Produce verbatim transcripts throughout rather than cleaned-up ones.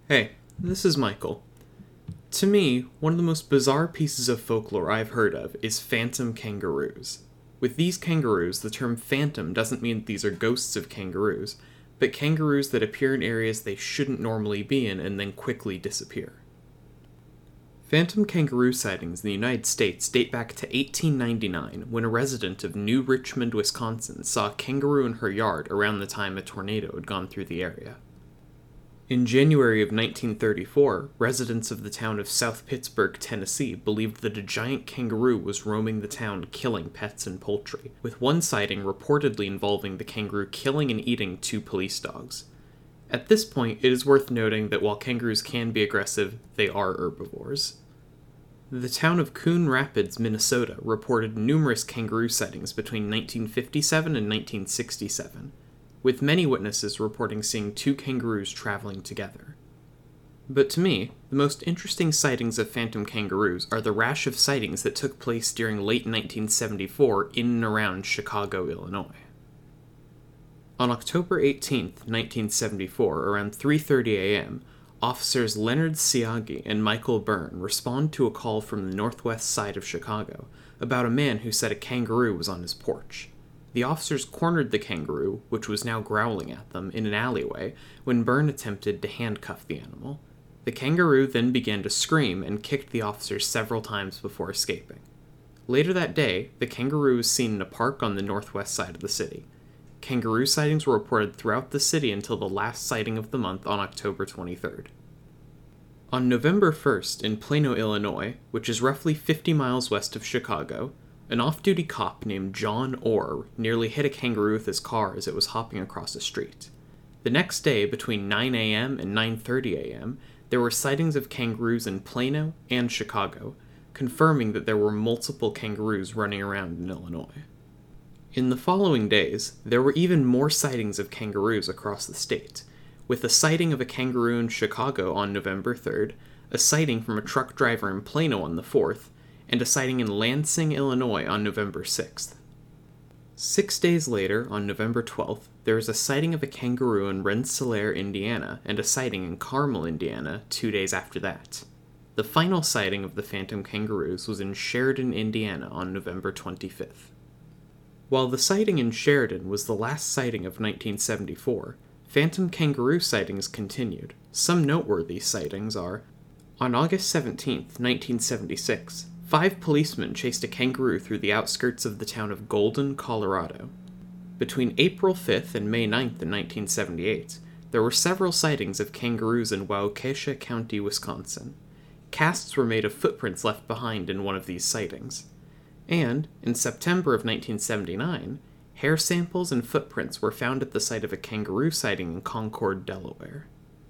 Hey, this is Michael. To me, one of the most bizarre pieces of folklore I've heard of is phantom kangaroos. With these kangaroos, the term phantom doesn't mean that these are ghosts of kangaroos, but kangaroos that appear in areas they shouldn't normally be in and then quickly disappear. Phantom kangaroo sightings in the United States date back to eighteen ninety-nine, when a resident of New Richmond, Wisconsin saw a kangaroo in her yard around the time a tornado had gone through the area. In January of nineteen thirty-four, residents of the town of South Pittsburgh, Tennessee, believed that a giant kangaroo was roaming the town killing pets and poultry, with one sighting reportedly involving the kangaroo killing and eating two police dogs. At this point, it is worth noting that while kangaroos can be aggressive, they are herbivores. The town of Coon Rapids, Minnesota, reported numerous kangaroo sightings between nineteen fifty-seven and nineteen sixty-seven. With many witnesses reporting seeing two kangaroos traveling together. But to me, the most interesting sightings of phantom kangaroos are the rash of sightings that took place during late nineteen seventy-four in and around Chicago, Illinois. On October eighteenth, nineteen seventy-four, around three thirty a.m., officers Leonard Siagi and Michael Byrne respond to a call from the northwest side of Chicago about a man who said a kangaroo was on his porch. The officers cornered the kangaroo, which was now growling at them, in an alleyway when Byrne attempted to handcuff the animal. The kangaroo then began to scream and kicked the officers several times before escaping. Later that day, the kangaroo was seen in a park on the northwest side of the city. Kangaroo sightings were reported throughout the city until the last sighting of the month on October twenty-third. On November first, in Plano, Illinois, which is roughly fifty miles west of Chicago, an off-duty cop named John Orr nearly hit a kangaroo with his car as it was hopping across a street. The next day, between nine a.m. and nine thirty a.m., there were sightings of kangaroos in Plano and Chicago, confirming that there were multiple kangaroos running around in Illinois. In the following days, there were even more sightings of kangaroos across the state, with a sighting of a kangaroo in Chicago on November third, a sighting from a truck driver in Plano on the fourth, and a sighting in Lansing, Illinois on November sixth. Six days later, on November twelfth, there was a sighting of a kangaroo in Rensselaer, Indiana, and a sighting in Carmel, Indiana, two days after that. The final sighting of the phantom kangaroos was in Sheridan, Indiana on November twenty-fifth. While the sighting in Sheridan was the last sighting of nineteen seventy-four, phantom kangaroo sightings continued. Some noteworthy sightings are: on August seventeenth, nineteen seventy-six, five policemen chased a kangaroo through the outskirts of the town of Golden, Colorado. Between April fifth and May ninth in nineteen seventy-eight, there were several sightings of kangaroos in Waukesha County, Wisconsin. Casts were made of footprints left behind in one of these sightings. And, in September of nineteen seventy-nine, hair samples and footprints were found at the site of a kangaroo sighting in Concord, Delaware.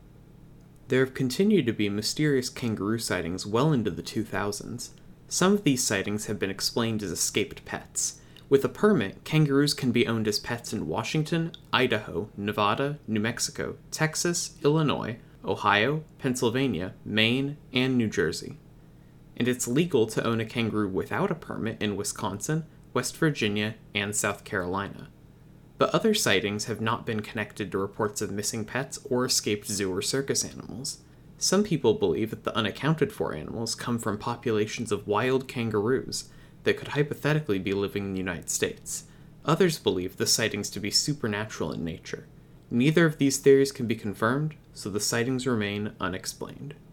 There have continued to be mysterious kangaroo sightings well into the two thousands. Some of these sightings have been explained as escaped pets. With a permit, kangaroos can be owned as pets in Washington, Idaho, Nevada, New Mexico, Texas, Illinois, Ohio, Pennsylvania, Maine, and New Jersey. And it's legal to own a kangaroo without a permit in Wisconsin, West Virginia, and South Carolina. But other sightings have not been connected to reports of missing pets or escaped zoo or circus animals. Some people believe that the unaccounted-for animals come from populations of wild kangaroos that could hypothetically be living in the United States. Others believe the sightings to be supernatural in nature. Neither of these theories can be confirmed, so the sightings remain unexplained.